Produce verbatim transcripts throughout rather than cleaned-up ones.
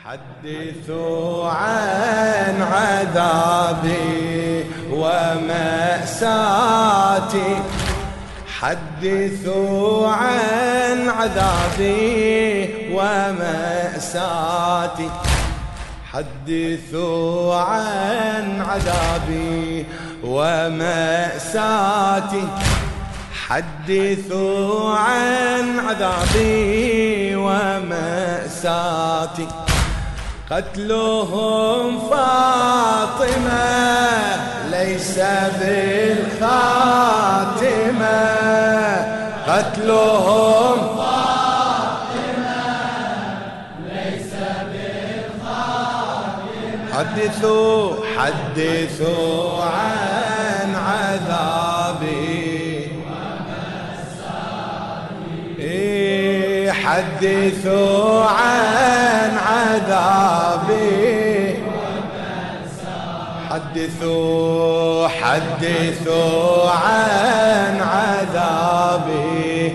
حدثوا عن عذابي ومأساتي، حدثوا عن عذابي ومأساتي، حدثوا عن عذابي ومأساتي، حدثوا عن عذابي ومأساتي. قتلهم فاطمة ليس بالخاتمة، قتلهم فاطمة ليس بالخاتمة. حدثوا حدثوا عن عذابي ومأساتي، حدثوا عن عذابي ومأساتي، حدثوا حدثوا عن عذابي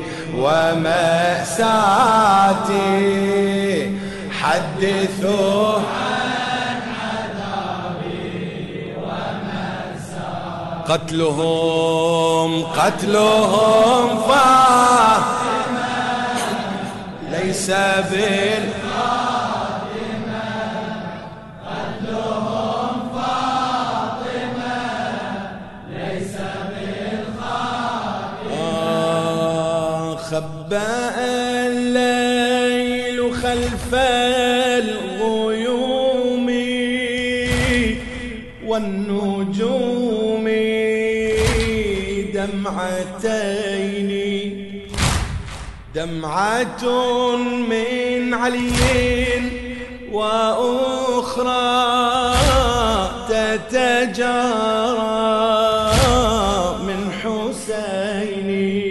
ومأساتي، حدثوا عن عذابي ومأساتي. قتلهم قتلهم فاطمة ليس بالخاتمة، قتلهم فاطمة ليس بالخاتمة. آه خبأ الليل خلف الغيوم والنجوم دمعتين، دمعة من علي وأخرى تتجارى من حسين.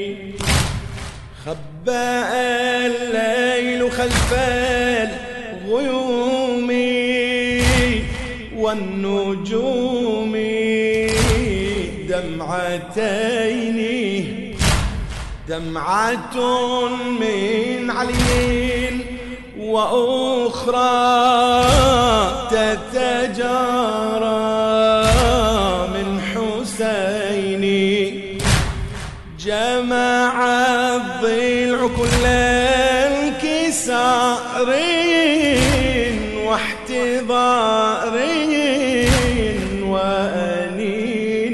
خبأ الليل خلف الغيوم والنجوم دمعتين، دمعة من علي وأخرى تتجارى من حسين. جمع الضلع كل انكسار واحتضار وأنين،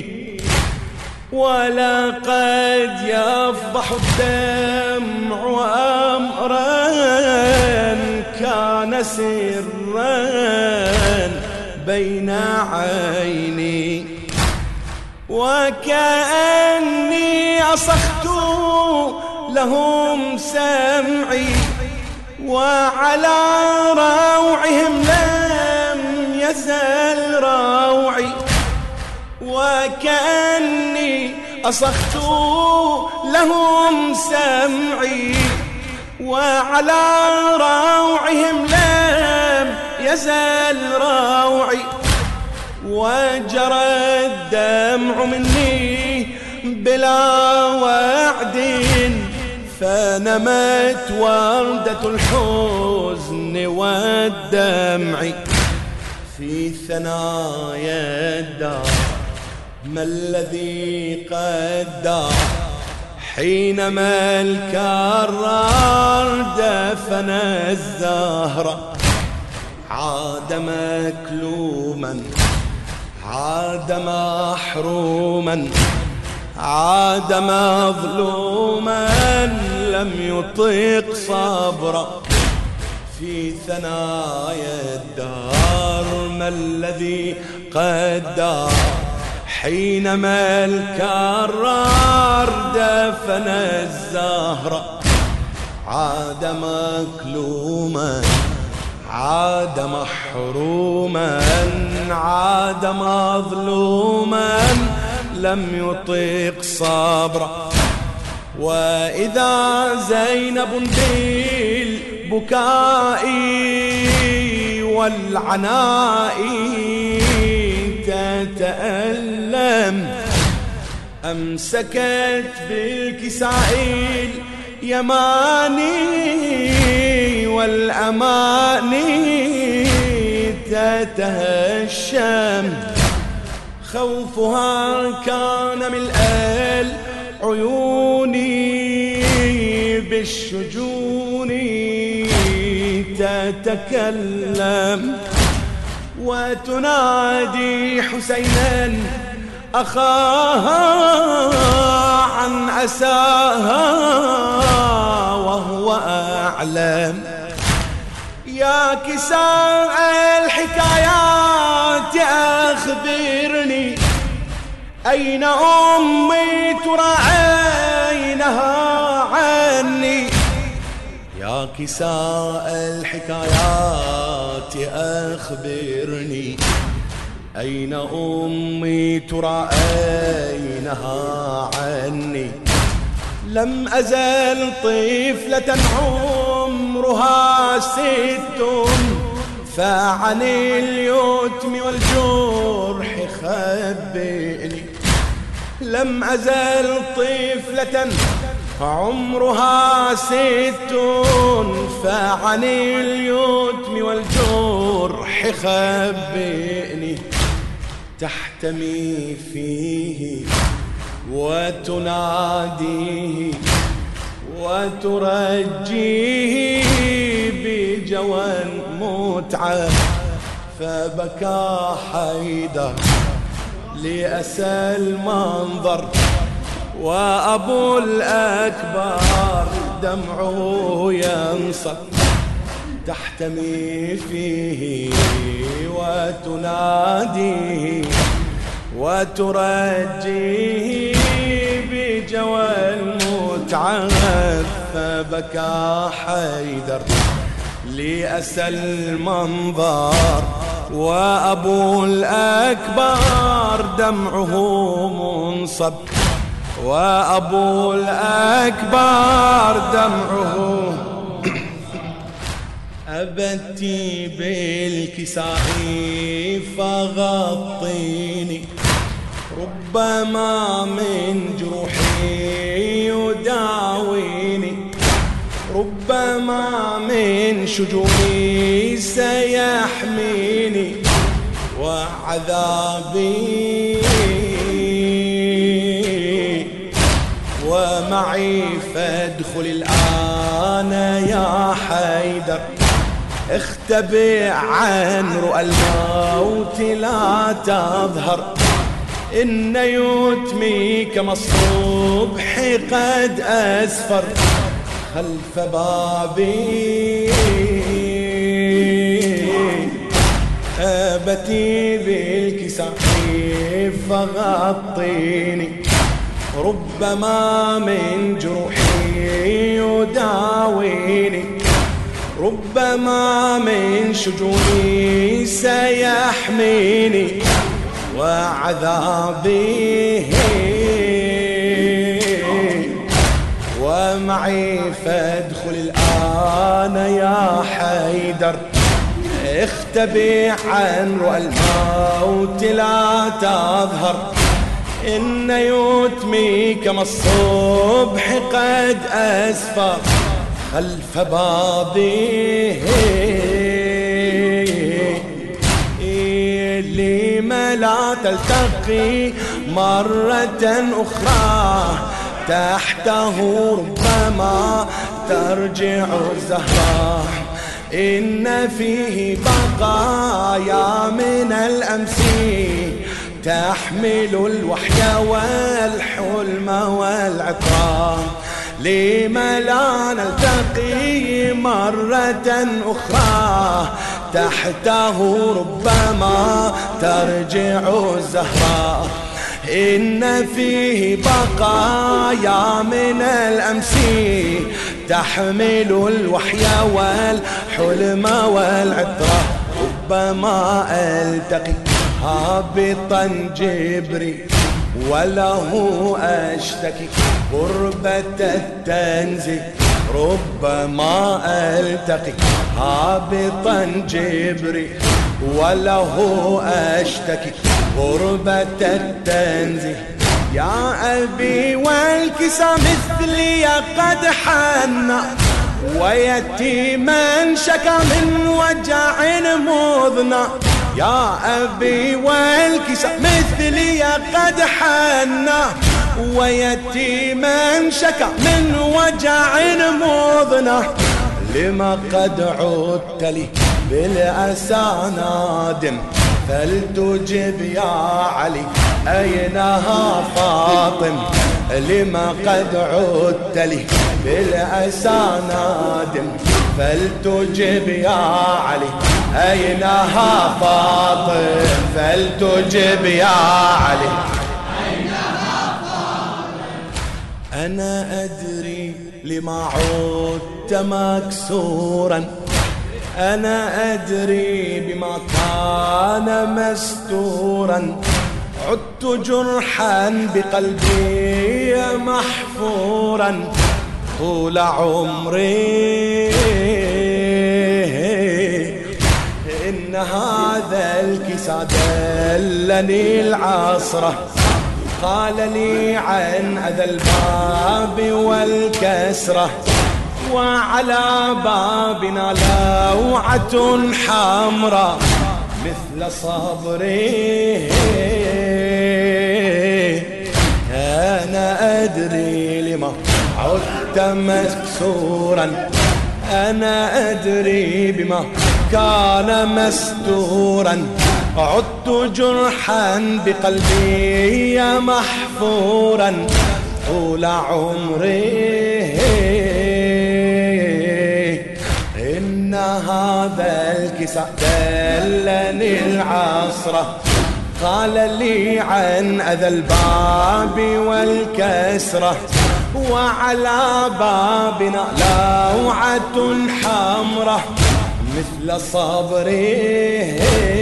ولقد يفضح الدمع أمرا كان سرا بين عيني، وكأني أصخت لهم سمعي وعلى روعهم لم يزل روعي، وكأني أصخت لهم سمعي وعلى روعهم لم يزل روعي، وجرى الدمع مني بلا وعد فنمت وردة الحزن والدمع في ثنايا الدار. ما الذي قدر حينما الكرار دفن الزهرة؟ عاد مكلوما، عاد محروما، عاد مظلوما لم يطيق صبرا في ثنايا الدار. ما الذي قدر حينما الكرار دفن الزهرة؟ عاد مكلوما، عاد محروما، عاد مظلوما لم يطيق صبرا. وإذا زينب بالبكاء والعناء تتألم أمسكت بالكساء اليماني والأماني تتهشم، خوفها كان ملء العيون، بالشجون تتكلم، وتنادي حسينا أخاها عن أساها وهو أعلم. يا كساء الحكايات أخبرني، أين أمي ترى عينها عني؟ يا كساء الحكايات أخبرني، أين أمي ترى عينها عني؟ لم أزل طفلة عمرها ست، فعن اليتم والجرح خبئني. لم أزل طفلة عمرها ست، فعن اليتم والجرح خبئني. تحتمي فيه وتناديه وترجيه بجوى متعة، فبكى حيدر لأسى المنظر، وأبو الأكبر دمعه ينصب. تحتمي فيه وتناديه وترجيه بجوى المتعة، فبكى حيدر لأسى المنظر، وأبو الأكبر دمعه منصب. وأبو الأكبر دمعه أبتي بالكساء فغطيني، ربما من جروحي يداويني، ربما من شجوني سيحميني، وعذابي ومعي فادخل الآن يا حيدر، اختبئ عن رؤى الموت لا تظهر، إن يتمي كما الصبح قد أسفر، خلف بابي أبتي بالكساء فغطيني، ربما من جروحي يداويني، ربما من شجوني سيحميني، وعذابي ومعي فادخل الآن يا حيدر، اختبئ عن رؤى الموت لا تظهر، إن يتمي كما الصبح قد أسفر، خلف بابي لما لا تلتقي مرة أخرى، تحته ربما ترجع الزهراء، إن فيه بقايا من الأمس تحمل الوحي والحلم والعطاء، لما لا نلتقي مرة أخرى، تحته ربما ترجع الزهراء، إن فيه بقايا من الأمس تحمل الوحي والحلم والعطرة، ربما ألتقي هابطا جبري وله أشتكي غربة التنزيه، ربما ألتقي هابطا جبري وله أشتكي غربة التنزيه. يا أبي والكسى مثلي قد حنى ويتيما شكا من وجع مضنى يا أبي والكسى مثلي قد حنى ويتيما شكا من وجع مضنى لما قد عدت لي بالأسى نادم فلتجب يا علي أينها فاطم لما قد عدت لي بالأسى نادم فلتجب يا علي أينها فاطم فلتجب يا علي أينها فاطم أنا أدري لما عدت مكسورا أنا أدري بما كان مستورا عدت جرحا بقلبي محفورا طول عمري إن هذا الكسى دلني العصرة قال لي عن أذى الباب والكسرة وعلى بابنا لوعة حمراء مثل صبري أنا أدري لما عدت مكسورا أنا أدري بما كان مستورا عدت جرحا بقلبي محفورا طول عمري إن هذا الكسى دلني العصرة قال لي عن أذى الباب والكسرة وعلى بابنا لوعة حمراء مثل صبري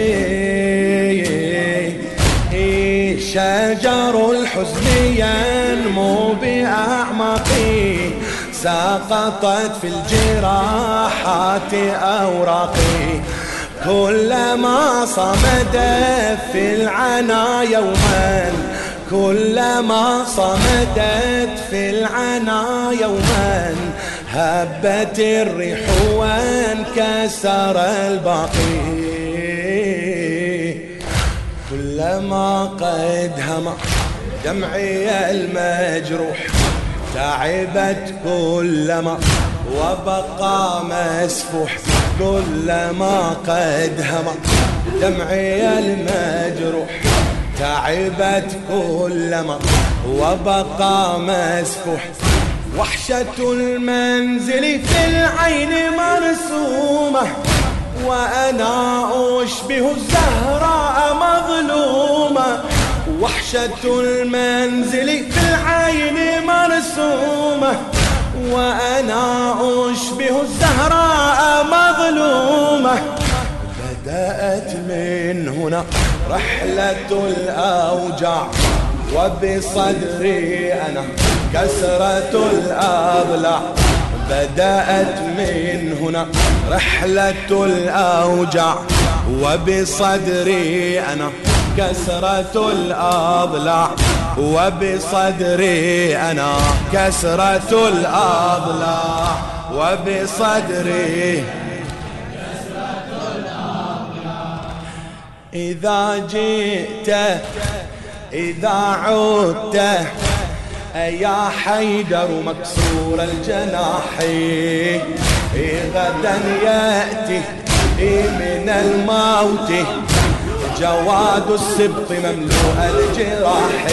شجر الحزن ينمو بأعماقي سقطت في الجراحات أوراقي كلما صمد في العنا يوما كلما صمدت في العنا يوما هبت الريح وانكسر الباقي كلما قد هم دمعي المجروح تعبت كلما وبقى مسفوح كلما قد هم دمعي المجروح تعبت كلما وبقى مسفوح وحشة المنزل في العين مرسومة وأنا أشبه الزهراء مظلومة وحشة المنزل في العين مرسومة وأنا أشبه الزهراء مظلومة بدأت من هنا رحلة الأوجاع وبصدري أنا كسرة الأضلاع بدأت من هنا رحلة الأوجاع وبصدري أنا كسرة الأضلاع وبصدري أنا كسرة الأضلاع وبصدري كسرة الأضلاع إذا جئت إذا عدت يا حيدر مكسور الجناح غدا يأتي من الموت جواد السبط مملوء الجراح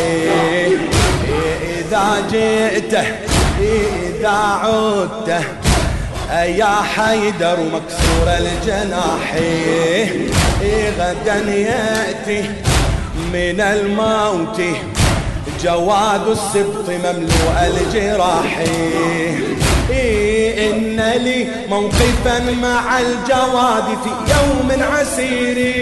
إذا جئت إذا عدت يا حيدر مكسور الجناح غدا يأتي من الموت جواد السبط مملوء الجراح إن لي موقفا مع الجواد في يوم عسير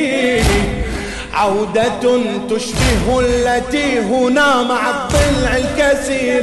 عودة تشبه التي هنا مع الضلع الكسير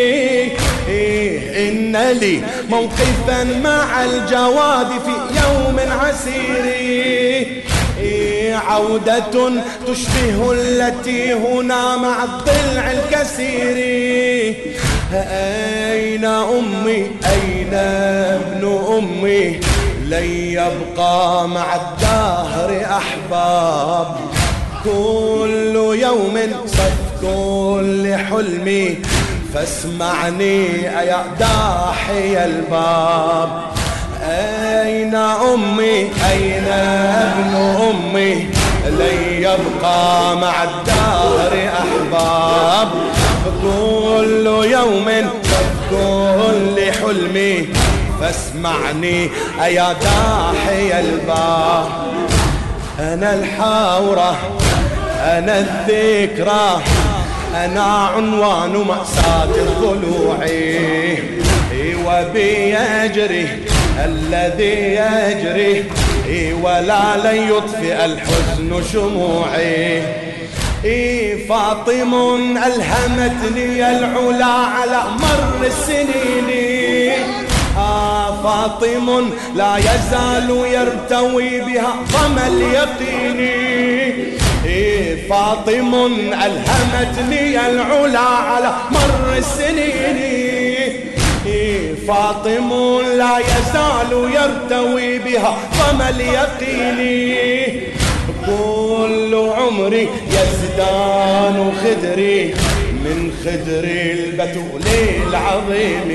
إن لي موقفا مع الجواد في يوم عسير عودة تشبه التي هنا مع الضلع الكسير أين أمي أين ابن أمي لن يبقى مع الدهر أحباب كل يوم صف كل حلمي فاسمعني يا داحي الباب أين أمي أين ابن أمي لن يبقى مع الدهر أحباب كل يوم كل حلمي فاسمعني يا داحي الباب أنا الحاورة أنا الذكرى أنا عنوان مأساة الضلوع وبي يجري الذي يجري ولا لن يطفئ الحزن شموعي فاطم ألهمتني العلا على مر السنين آه فاطم لا يزال يرتوي بها ظما اليقين فاطم ألهمتني العلا على مر السنين فاطم لا يزال يرتوي بها ظما اليقين كل عمري يزدان خدري من خدر البتول العظيم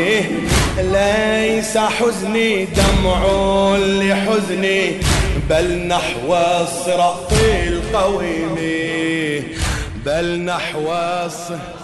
ليس حزني دمع لحزني بل نحو الصراط القويم بل نحو الصراط